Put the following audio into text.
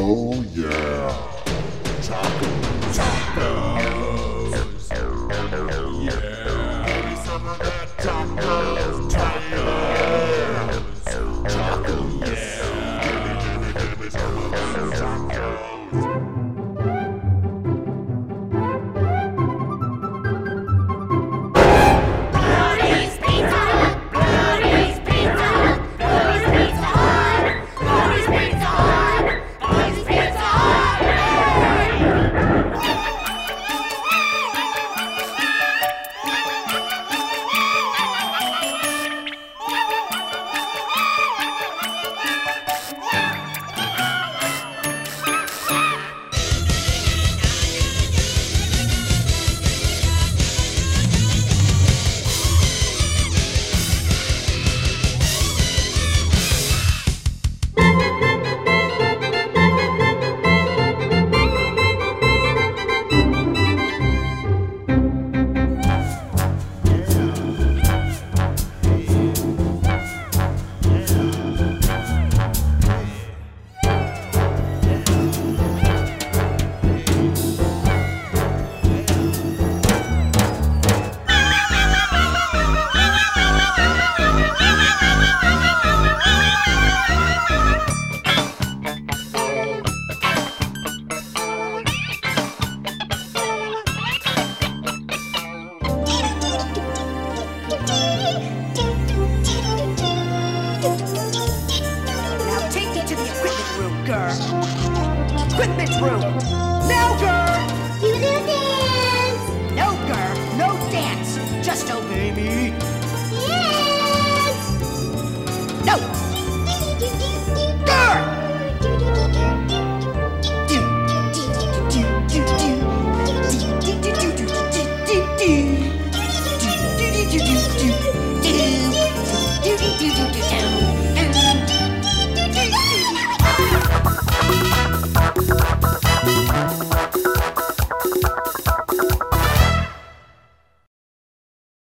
Oh yeah. Tacos. Tacos. Yeah. Give me some of that tacos. Tacos. Tacos. Yeah. Give me some of that tacos. Now take me to the equipment room, girl. Equipment room! Now, girl!